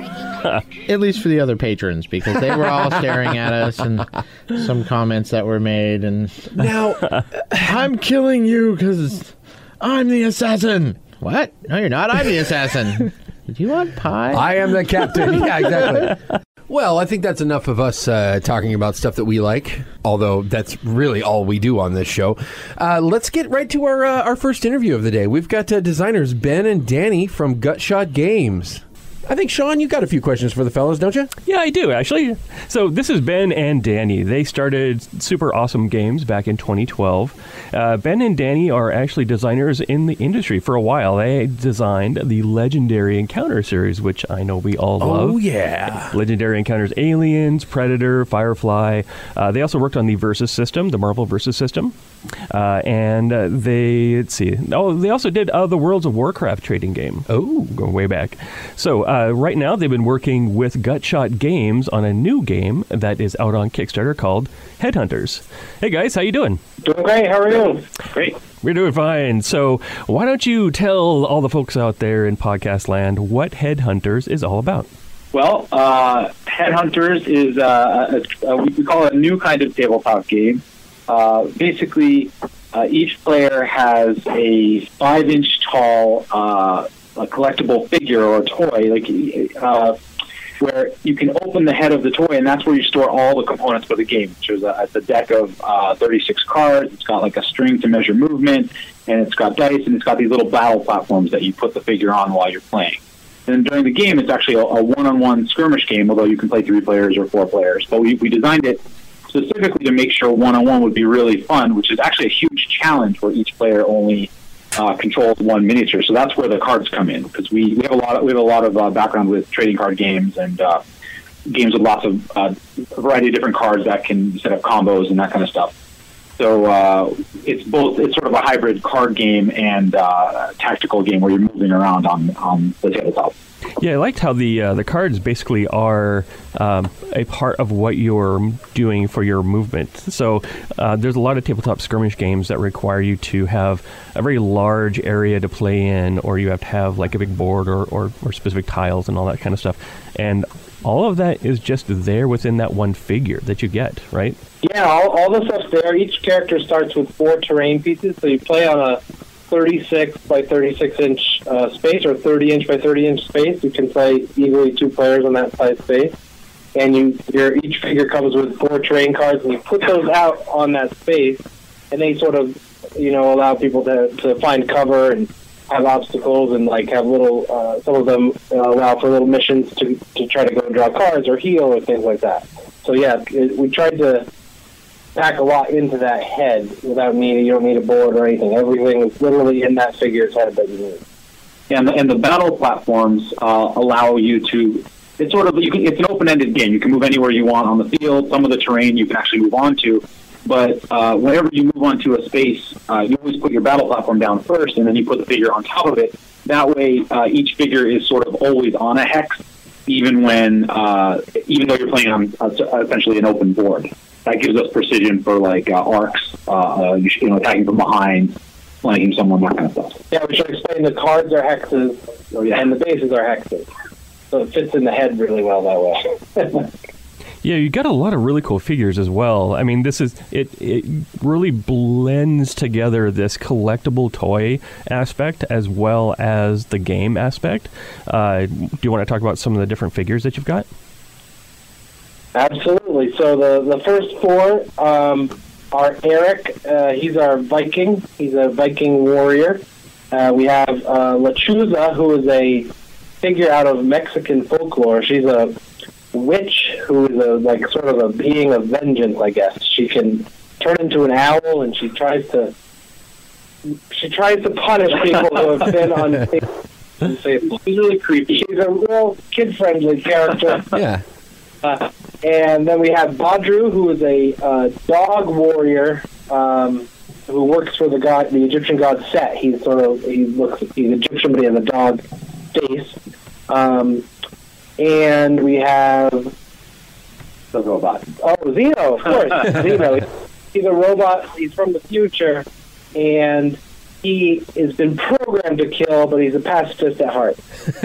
At least for the other patrons, because they were all staring at us and some comments that were made. And now, I'm killing you because I'm the assassin. What? No, you're not. I'm the assassin. Did you want pie? I am the captain. Yeah, exactly. Well, I think that's enough of us uh, talking about stuff that we like, although that's really all we do on this show. Uh, let's get right to our uh, our first interview of the day. We've got uh, designers Ben and Danny from Gutshot Games. I think, Sean, you got a few questions for the fellas, don't you? Yeah, I do, actually. So this is Ben and Danny. They started Super Awesome Games back in twenty twelve. Uh, Ben and Danny are actually designers in the industry for a while. They designed the Legendary Encounter series, which I know we all love. Oh, yeah. Legendary Encounters Aliens, Predator, Firefly. Uh, they also worked on the Versus system, the Marvel Versus system. Uh, and uh, they, let's see, oh, they also did uh, the Worlds of Warcraft trading game. Oh. Going way back. So uh, right now they've been working with Gutshot Games on a new game that is out on Kickstarter called Headhunters. Hey guys, how you doing? Doing great. How are you? Great. We're doing fine. So why don't you tell all the folks out there in podcast land what Headhunters is all about? Well, uh, Headhunters is uh, a, a, we call it a new kind of tabletop game. Uh, basically, uh, each player has a five-inch tall uh, a collectible figure or toy, like uh, where you can open the head of the toy, and that's where you store all the components for the game. Which is a, it's a deck of uh, thirty-six cards. It's got like a string to measure movement, and it's got dice, and it's got these little battle platforms that you put the figure on while you're playing. And during the game, it's actually a, a one-on-one skirmish game, although you can play three players or four players. But we, we designed it specifically to make sure one-on-one would be really fun, which is actually a huge challenge where each player only uh, controls one miniature. So that's where the cards come in, because we, we have a lot of, we have a lot of uh, background with trading card games and uh, games with lots of uh, a variety of different cards that can set up combos and that kind of stuff. So uh, it's both it's sort of a hybrid card game and uh, tactical game where you're moving around on on the tabletop. Yeah, I liked how the uh, the cards basically are um, a part of what you're doing for your movement. So uh, there's a lot of tabletop skirmish games that require you to have a very large area to play in, or you have to have like a big board or, or, or specific tiles and all that kind of stuff. And all of that is just there within that one figure that you get, right? Yeah, all, all the stuff's there. Each character starts with four terrain pieces, so you play on a thirty-six by thirty-six inch uh, space or thirty inch by thirty inch space. You can play easily two players on that size space. And you, your each figure comes with four terrain cards, and you put those out on that space, and they sort of, you know, allow people to, to find cover and have obstacles and like have little, uh, some of them uh, allow for little missions to, to try to go and draw cards or heal or things like that. So yeah, it, we tried to pack a lot into that head without needing, you don't need a board or anything. Everything is literally in that figure's head that you need. Yeah, and the, and the battle platforms uh, allow you to, it's sort of, you can, it's an open-ended game. You can move anywhere you want on the field. Some of the terrain you can actually move on to. But uh, whenever you move on to a space, uh, you always put your battle platform down first, and then you put the figure on top of it. That way, uh, each figure is sort of always on a hex, even when, uh, even though you're playing on uh, essentially an open board. That gives us precision for like uh, arcs, uh, uh, you know, attacking from behind, flanking someone, that kind of stuff. Yeah, we should explain the cards are hexes, Oh, yeah. and the bases are hexes. So it fits in the head really well that way. Yeah, you got a lot of really cool figures as well. I mean, this is it. It really blends together this collectible toy aspect as well as the game aspect. Uh, do you want to talk about some of the different figures that you've got? Absolutely. So the, the first four um, are Eric. Uh, he's our Viking. He's a Viking warrior. Uh, we have uh, Lechuza, who is a figure out of Mexican folklore. She's a witch who is a like sort of a being of vengeance, I guess. She can turn into an owl, and she tries to she tries to punish people who have been unfaithful. She's really creepy. She's a real kid-friendly character. Yeah. Uh, and then we have Badru, who is a uh, dog warrior um, who works for the god, the Egyptian god Set. He's sort of he looks he's Egyptian, but he has a dog face. Um, And we have the robot. Oh, Xeno, of course. Xeno. He's a robot. He's from the future, and he has been programmed to kill, but he's a pacifist at heart.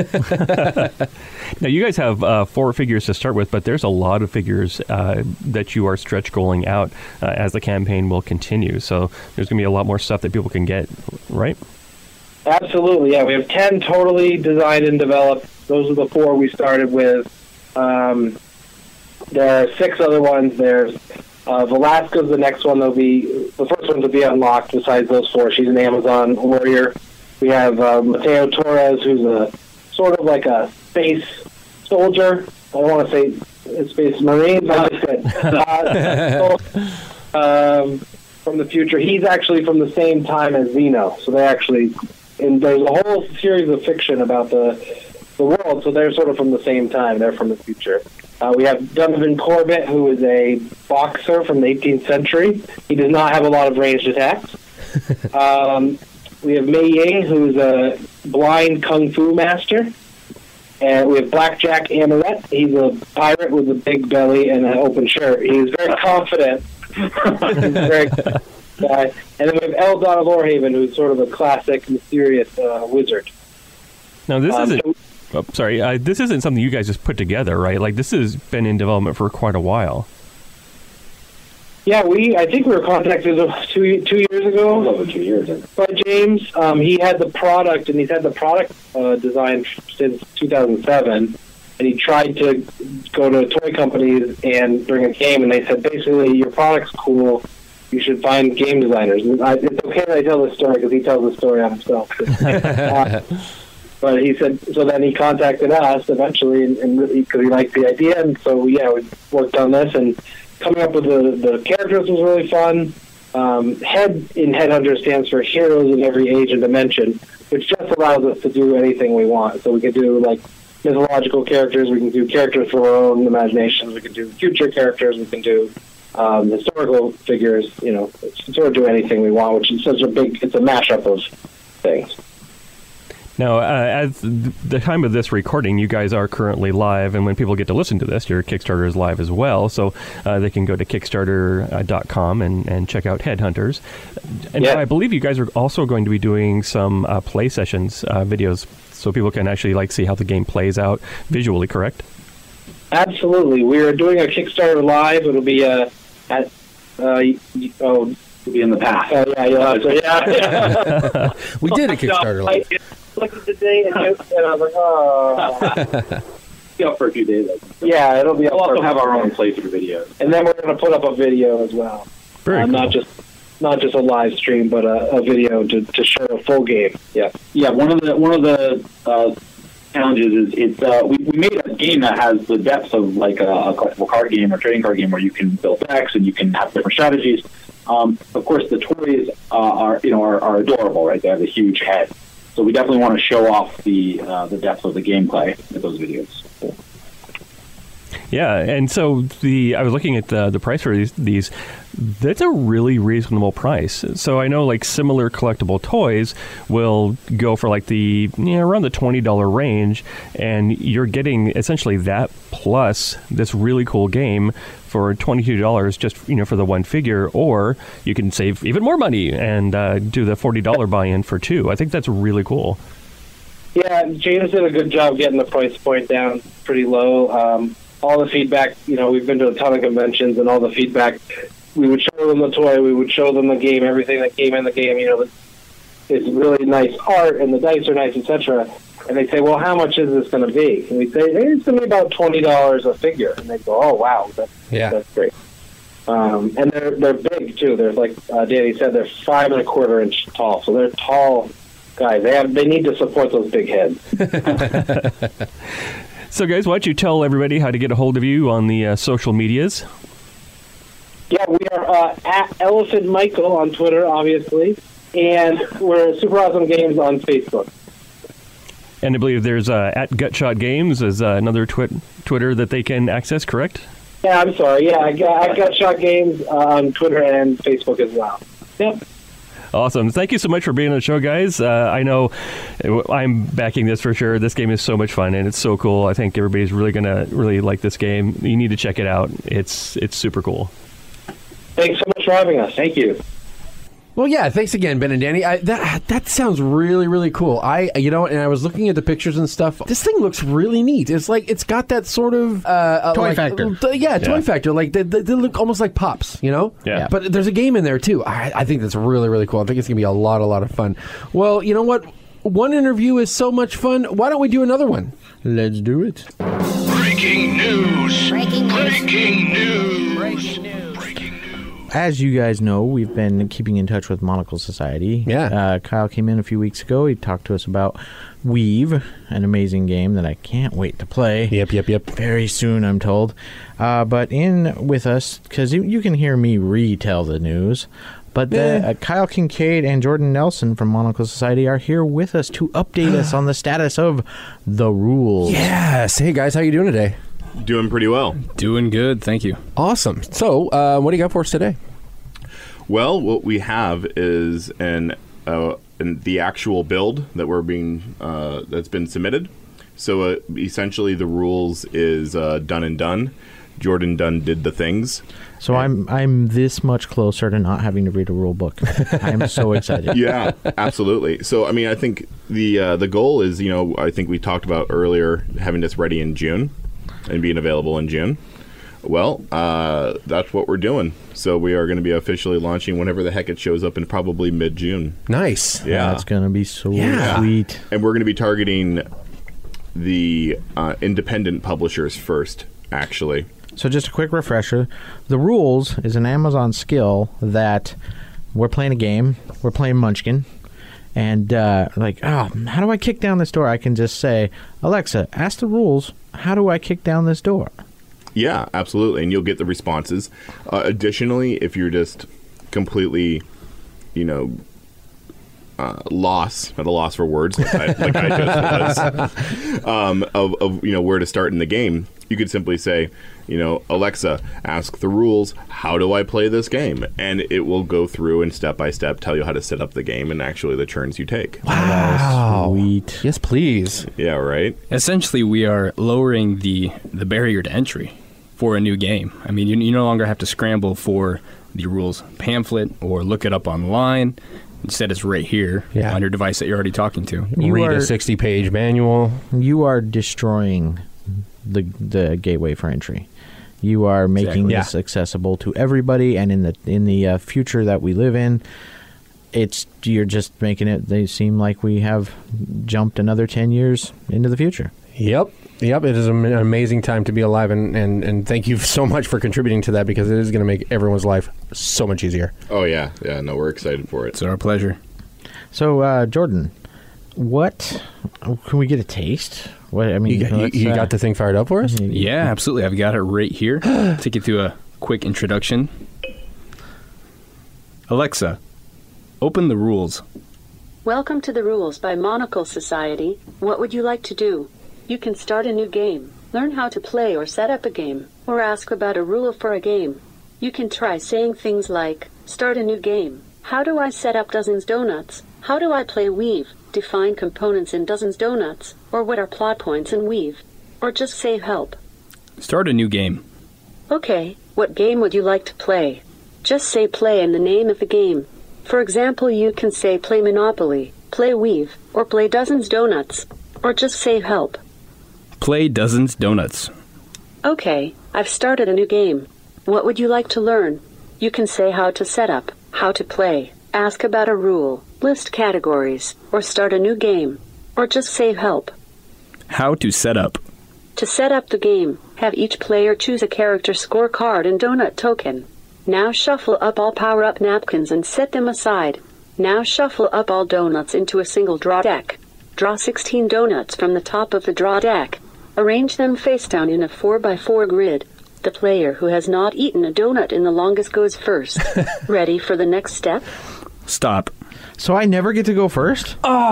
Now, you guys have uh, four figures to start with, but there's a lot of figures uh, that you are stretch goaling out uh, as the campaign will continue. So there's going to be a lot more stuff that people can get, right? Absolutely, yeah. We have ten totally designed and developed. Those are the four we started with. Um, there are six other ones. There's uh, Velasco's the next one. They'll be the first one to be unlocked. Besides those four, she's an Amazon warrior. We have uh, Mateo Torres, who's a sort of like a space soldier. I don't want to say a space marine, but I just said uh, so, um, from the future. He's actually from the same time as Xeno, so they actually. And there's a whole series of fiction about the the world, so they're sort of from the same time. They're from the future. Uh, we have Donovan Corbett, who is a boxer from the eighteenth century. He does not have a lot of ranged attacks. um, we have Mei Ying, who's a blind kung fu master. And we have Blackjack Amoret. He's a pirate with a big belly and an open shirt. He's very confident. He's very guy. And then we have Eldon of Lorehaven, who's sort of a classic, mysterious uh, wizard. Now, this Um, isn't... Oh, sorry, uh, this isn't something you guys just put together, right? Like, this has been in development for quite a while. Yeah, we. I think we were contacted two two years ago. Over two years. By James. Um, he had the product, and he's had the product uh, designed since two thousand seven. And he tried to go to toy companies and bring a game, and they said, basically, your product's cool. You should find game designers. And I, it's okay that I tell this story because he tells the story on himself. uh, but he said, so then he contacted us eventually, and, and really because he liked the idea, and so yeah, we worked on this, and coming up with the, the characters was really fun. Um, Head in Headhunter stands for Heroes in Every Age and Dimension, which just allows us to do anything we want. So we can do like mythological characters, we can do characters from our own imaginations, we can do future characters, we can do um, historical figures. You know, sort of do anything we want, which is such a big. It's a mashup of things. Now, uh, at the time of this recording, you guys are currently live, and when people get to listen to this, your Kickstarter is live as well, so uh, they can go to kickstarter dot com and, and check out Headhunters. And yeah. I believe you guys are also going to be doing some uh, play sessions, uh, videos, so people can actually like see how the game plays out visually, correct? Absolutely. We are doing a Kickstarter live. It'll be uh, at, uh, oh, It'll be in the past. Oh, yeah, you'll have to, yeah. yeah. We did a Kickstarter live. I looked at the date and, and I was like, oh. Be up for a few days. Yeah, it'll be up We'll for also have our own playthrough videos. And then we're going to put up a video as well. Very uh, cool. Not just not just a live stream, but a, a video to, to show a full game. Yeah. Yeah, one of the one of the uh, challenges is it's uh, we, we made a game that has the depth of like a, a collectible card game or trading card game where you can build decks and you can have different strategies. Um, of course, the toys uh, are you know are, are adorable, right? They have a huge head, so we definitely want to show off the uh, the depth of the gameplay with those videos. Yeah, and so the I was looking at the the price for these, these. That's a really reasonable price. So I know like similar collectible toys will go for like the you know, around the twenty dollars range, and you're getting essentially that plus this really cool game for twenty-two dollars just you know for the one figure, or you can save even more money and uh, do the forty dollars buy-in for two. I think that's really cool. Yeah, James did a good job getting the price point down pretty low. Um, all the feedback, you know, we've been to a ton of conventions, and all the feedback, we would show them the toy, we would show them the game, everything that came in the game, you know, it's really nice art, and the dice are nice, et cetera. And they say, well, how much is this going to be? And we say, hey, it's going to be about twenty dollars a figure. And they go, oh, wow, that's, yeah. that's great. Um, and they're they're big, too. They're like uh, Danny said, they're five and a quarter inch tall, so they're tall guys. They have they need to support those big heads. So, guys, why don't you tell everybody how to get a hold of you on the uh, social medias? Yeah, we are uh, at Elephant Michael on Twitter, obviously, and we're Super Awesome Games on Facebook. And I believe there's uh, at Gutshot Games is uh, another twit- Twitter that they can access, correct? Yeah, I'm sorry. Yeah, I got, I got Shot Games uh, on Twitter and Facebook as well. Yep. Awesome. Thank you so much for being on the show, guys. Uh, I know I'm backing this for sure. This game is so much fun, and it's so cool. I think everybody's really going to really like this game. You need to check it out. It's it's super cool. Thanks so much for having us. Thank you. Well, yeah, thanks again, Ben and Danny. I, that that sounds really, really cool. I, you know, and I was looking at the pictures and stuff. This thing looks really neat. It's like it's got that sort of uh, toy like, factor. Uh, yeah, toy Yeah. factor. Like they, they, they look almost like pops, you know. Yeah. But there's a game in there too. I, I think that's really, really cool. I think it's gonna be a lot, a lot of fun. Well, you know what? One interview is so much fun. Why don't we do another one? Let's do it. Breaking news. Breaking news. Breaking news. Breaking news. As you guys know, we've been keeping in touch with Monocle Society. Yeah. Uh, Kyle came in a few weeks ago. He talked to us about Weave, an amazing game that I can't wait to play. Yep, yep, yep. Very soon, I'm told. Uh, but in with us, because you, you can hear me retell the news, but the, Yeah. uh, Kyle Kincaid and Jordan Nelson from Monocle Society are here with us to update us on the status of the rules. Yes. Hey guys, how you doing today? Doing pretty well. Doing good, thank you. Awesome. So, uh, what do you got for us today? Well, what we have is an, uh, an the actual build that we're being uh, that's been submitted. So uh, essentially, the rules is uh, done and done. Jordan Dunn did the things. So I'm I'm this much closer to not having to read a rule book. I'm so excited. Yeah, absolutely. So I mean, I think the uh, the goal is, you know, I think we talked about earlier having this ready in June and being available in June. Well, uh, that's what we're doing. So we are going to be officially launching whenever the heck it shows up in probably mid-June. Nice. Yeah. That's going to be so Yeah. sweet. And we're going to be targeting the uh, independent publishers first, actually. So just a quick refresher. The Rules is an Amazon skill that we're playing a game. We're playing Munchkin. And uh, like, oh, how do I kick down this door? I can just say, Alexa, ask the rules. How do I kick down this door? Yeah, absolutely. And you'll get the responses. Uh, additionally, if you're just completely, you know, uh, lost, at a loss for words, like I, like I just was, um, of, of, you know, where to start in the game, you could simply say, you know, Alexa, ask the rules. How do I play this game? And it will go through and step by step tell you how to set up the game and actually the turns you take. Wow. Sweet. Yes, please. Yeah, right? Essentially, we are lowering the, the barrier to entry for a new game. I mean, you, you no longer have to scramble for the rules pamphlet or look it up online. Instead, it's right here Yeah. on your device that you're already talking to. You Read are- a sixty-page manual. You are destroying the the gateway for entry. You are making Exactly. this accessible to everybody, and in the in the uh, future that we live in, it's you're just making it. They seem like we have jumped another ten years into the future. Yep. Yep. It is an amazing time to be alive, and, and, and thank you so much for contributing to that, because it is going to make everyone's life so much easier. Oh, yeah. Yeah, no, we're excited for it. It's our pleasure. So, uh, Jordan, what can we get a taste? What I mean, You, you, let's, you uh, got the thing fired up for us? Yeah, absolutely. I've got it right here. Take you through a quick introduction. Alexa, open the rules. Welcome to the Rules by Monocle Society. What would you like to do? You can start a new game. learn how to play or set up a game, or ask about a rule for a game. You can try saying things like, start a new game. How do I set up Dozens Donuts? How do I play Weave? Define components in Dozens Donuts. Or what are plot points in Weave? Or just say help. Start a new game. Okay, what game would you like to play? Just say play and the name of the game. For example, you can say play Monopoly, play Weave, or play Dozens Donuts. Or just say help. Play Dozens Donuts. Okay, I've started a new game. What would you like to learn? You can say how to set up, how to play, ask about a rule, list categories, or start a new game. Or just say help. How to set up. To set up the game, have each player choose a character scorecard and donut token. Now shuffle up all power-up napkins and set them aside. Now shuffle up all donuts into a single draw deck. Draw sixteen donuts from the top of the draw deck. Arrange them face down in a four by four grid. The player who has not eaten a donut in the longest goes first. Ready for the next step? Stop. So I never get to go first?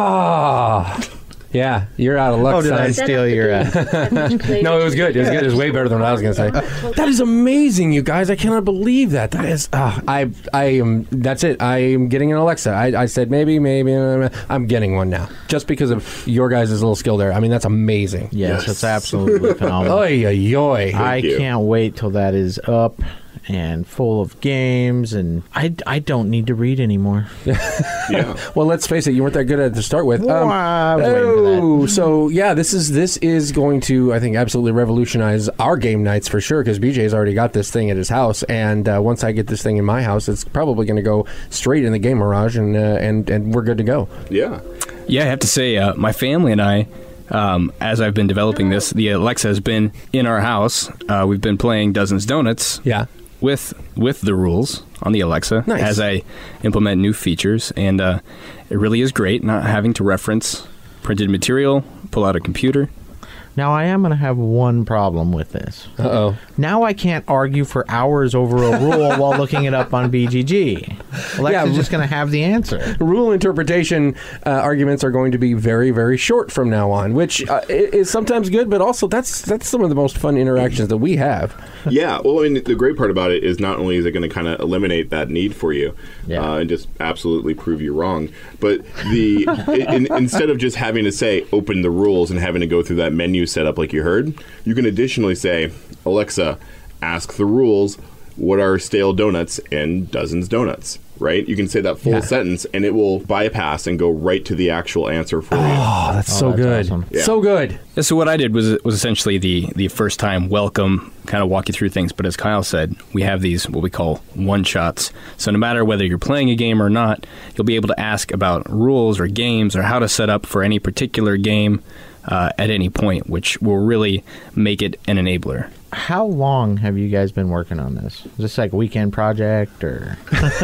Ah. Yeah, you're out of luck. Oh, did son. I steal your... Uh... No, it was good. It was good. It was way better than what I was going to say. That is amazing, you guys. I cannot believe that. That is... Uh, I I am... That's it. I am getting an Alexa. I, I said maybe, maybe... I'm getting one now. Just because of your guys' little skill there. I mean, that's amazing. Yes, yes. It's absolutely phenomenal. Oy, oy, oy. I can't wait till that is up and full of games, and I, I don't need to read anymore. Yeah. Well, let's face it, you weren't that good at it to start with. Um, Well, I was waiting for that. oh, so yeah, this is this is going to, I think, absolutely revolutionize our game nights for sure, because B J's already got this thing at his house, and uh, once I get this thing in my house, it's probably going to go straight in the Game Mirage, and uh, and and we're good to go. Yeah. Yeah, I have to say, uh, my family and I, um, as I've been developing this, the Alexa has been in our house. Uh, we've been playing Dozens Donuts. Yeah. With with the rules on the Alexa Nice. as I implement new features, and uh, it really is great not having to reference printed material, pull out a computer. Now, I am going to have one problem with this. Uh-oh. Now I can't argue for hours over a rule while looking it up on B G G. Alexa's Yeah, just going to have the answer. Rule interpretation uh, arguments are going to be very, very short from now on, which uh, i- is sometimes good, but also that's that's some of the most fun interactions that we have. Yeah, well, I mean, the great part about it is not only is it going to kind of eliminate that need for you Yeah. uh, and just absolutely prove you wrong, but the in, instead of just having to say open the rules and having to go through that menu setup like you heard, you can additionally say, Alexa, ask the rules, what are stale donuts in Dozens Donuts? Right? You can say that full Yeah. sentence, and it will bypass and go right to the actual answer for you. Oh, that's so that's good. awesome. Yeah. So good. Yeah, so what I did was was essentially the the first time welcome, kind of walk you through things. But as Kyle said, we have these what we call one shots. So no matter whether you're playing a game or not, you'll be able to ask about rules or games or how to set up for any particular game uh, at any point, which will really make it an enabler. How long have you guys been working on this? Is this like a weekend project, or?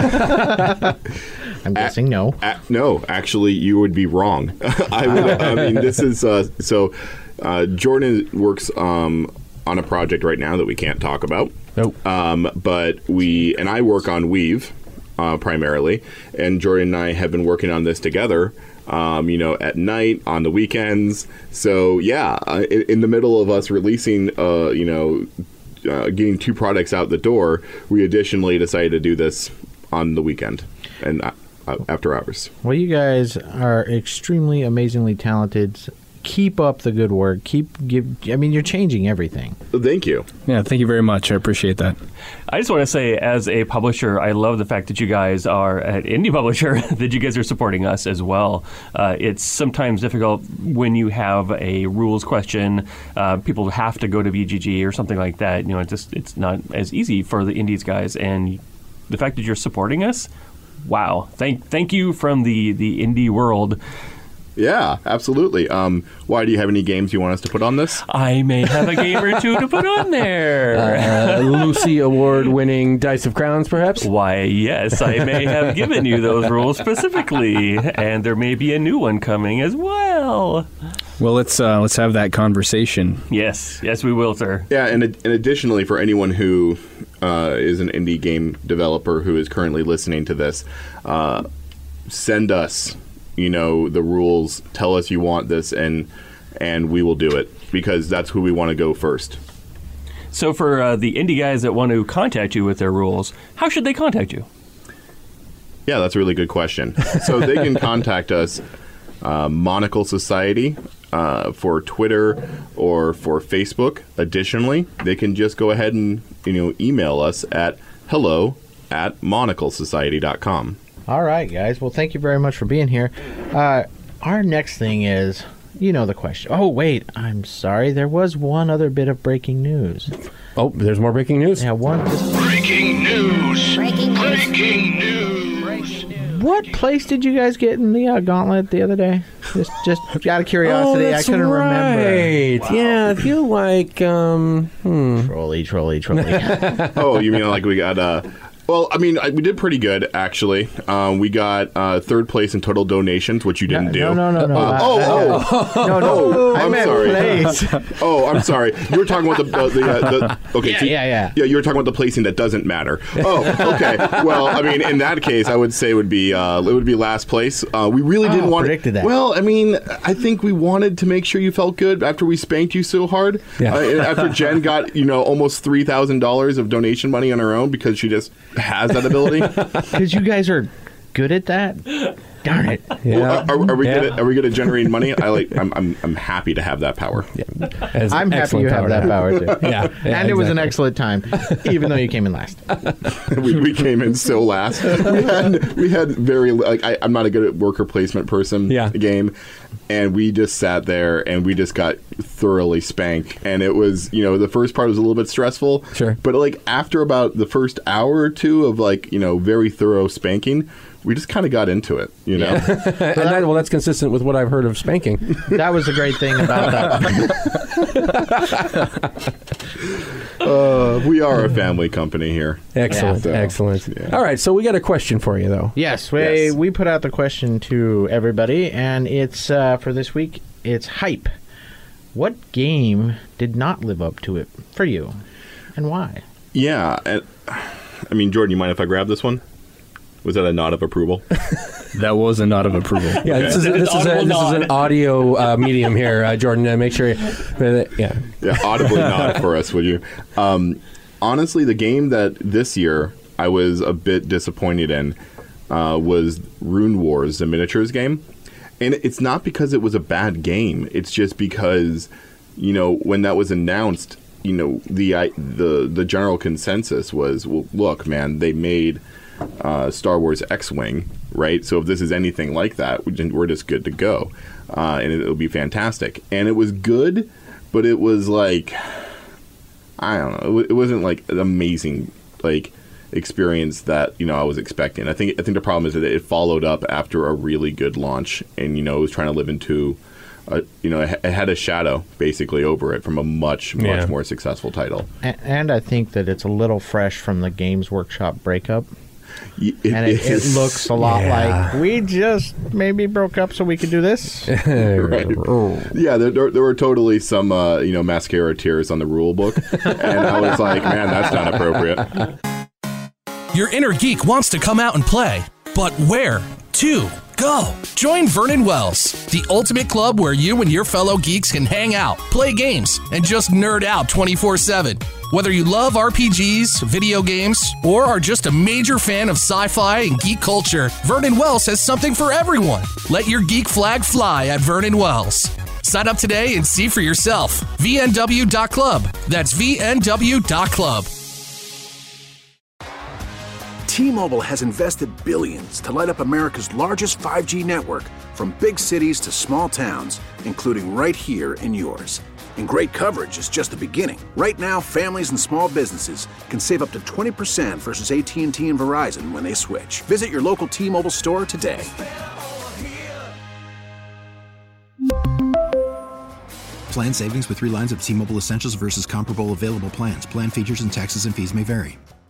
I'm guessing no. Uh, no, actually, you would be wrong. I would. I mean, this is uh, so. Uh, Jordan works um, on a project right now that we can't talk about. Nope. Um, but we and I work on Weave uh, primarily, and Jordan and I have been working on this together. Um, you know, at night, on the weekends. So yeah, uh, in, in the middle of us releasing, uh, you know, uh, getting two products out the door, we additionally decided to do this on the weekend and uh, uh, after hours. Well, you guys are extremely, amazingly talented. Keep up the good work. Keep give. I mean, you're changing everything. Thank you. Yeah, thank you very much. I appreciate that. I just want to say, as a publisher, I love the fact that you guys are an indie publisher, that you guys are supporting us as well. Uh, it's sometimes difficult when you have a rules question. Uh, people have to go to B G G or something like that. You know, it's just it's not as easy for the indies guys. And the fact that you're supporting us, wow! Thank thank you from the the indie world. Yeah, absolutely. Um, why, do you have any games you want us to put on this? I may have a game or two to put on there. Uh, Lucy Award-winning Dice of Crowns, perhaps? Why, yes, I may have given you those rules specifically, and there may be a new one coming as well. Well, let's uh, let's have that conversation. Yes, yes, we will, sir. Yeah, and, and additionally, for anyone who uh, is an indie game developer who is currently listening to this, uh, send us, you know, the rules. Tell us you want this, and and we will do it because that's who we want to go first. So for uh, the indie guys that want to contact you with their rules, how should they contact you? Yeah, that's a really good question. So they can contact us, uh, Monocle Society, uh, for Twitter or for Facebook. Additionally, they can just go ahead and you know email us at hello at monocle society dot com. All right, guys. Well, thank you very much for being here. Uh, our next thing is, you know the question. Oh, wait. I'm sorry. There was one other bit of breaking news. Oh, there's more breaking news? Yeah, one. Breaking news. Breaking news. Breaking news. What place did you guys get in the uh, gauntlet the other day? Just just out of curiosity. Oh, I that's couldn't right. remember. Wow. Yeah, I feel like... Um, hmm. Trolly, trolly, trolly. Oh, you mean like we got... Uh, well, I mean, I, we did pretty good, actually. Um, we got uh, third place in total donations, which you didn't no, do. No, no, no, no. Uh, I, oh, I, oh. I, no, no. Oh, I I'm meant sorry. place. Oh, I'm sorry. You were talking about the... Uh, the, uh, the okay, yeah, so, yeah, yeah. Yeah, you were talking about the placing that doesn't matter. Oh, okay. Well, I mean, in that case, I would say it would be, uh, it would be last place. Uh, we really didn't oh, want... predicted that. Well, I mean, I think we wanted to make sure you felt good after we spanked you so hard. Yeah. Uh, after Jen got, you know, almost three thousand dollars of donation money on her own because she just has that ability. Because you guys are good at that. Darn it! Yeah. Well, are, are we Yeah. good at, are we good at generating money? I like. I'm, I'm I'm happy to have that power. Yeah. I'm happy you have that power too. yeah, yeah, and it was an exactly. excellent time, even though you came in last. we, we came in so last. We had we had very like I, I'm not a good at worker placement person. Yeah. Game, and we just sat there and we just got thoroughly spanked. And it was you know the first part was a little bit stressful. Sure. But like after about the first hour or two of like you know very thorough spanking, we just kind of got into it, you know. and that, well, that's consistent with what I've heard of spanking. That was the great thing about that. uh, we are a family company here. Excellent, Yeah. So, excellent. yeah. All right, so we got a question for you, though. Yes, we Yes. we put out the question to everybody, and it's uh, for this week. It's hype. What game did not live up to it for you, and why? Yeah, and, I mean, Jordan, you mind if I grab this one? Was that a nod of approval? That was a nod of approval. Yeah, this is, this, is a, this is an audio uh, medium here, uh, Jordan. Uh, make sure, you, uh, yeah, yeah, audibly nod for us, would you? Um, honestly, the game that this year I was a bit disappointed in uh, was Rune Wars, the miniatures game, and it's not because it was a bad game. It's just because, you know, when that was announced, you know, the I, the the general consensus was, well, look, man, they made Uh, Star Wars X-Wing, right? So if this is anything like that, we're just good to go, uh, and it'll be fantastic. And it was good, but it was like, I don't know, it wasn't like an amazing like experience that you know I was expecting. I think I think the problem is that it followed up after a really good launch, and you know it was trying to live into, a, you know, it had a shadow basically over it from a much much Yeah. more successful title. And, and I think that it's a little fresh from the Games Workshop breakup. It and it, it is. looks a lot Yeah. like we just maybe broke up so we could do this. Right. Yeah, there, there, there were totally some, uh, you know, mascara tears on the rule book, and I was like, man, that's not appropriate. Your inner geek wants to come out and play, but where to go? Join Vernon Wells, the ultimate club where you and your fellow geeks can hang out, play games, and just nerd out twenty-four seven. Whether you love R P Gs, video games, or are just a major fan of sci-fi and geek culture, Vernon Wells has something for everyone. Let your geek flag fly at Vernon Wells. Sign up today and see for yourself. V N W dot club. That's V N W dot club. T-Mobile has invested billions to light up America's largest five G network, from big cities to small towns, including right here in yours. And great coverage is just the beginning. Right now, families and small businesses can save up to twenty percent versus A T and T and Verizon when they switch. Visit your local T-Mobile store today. Plan savings with three lines of T-Mobile Essentials versus comparable available plans. Plan features and taxes and fees may vary.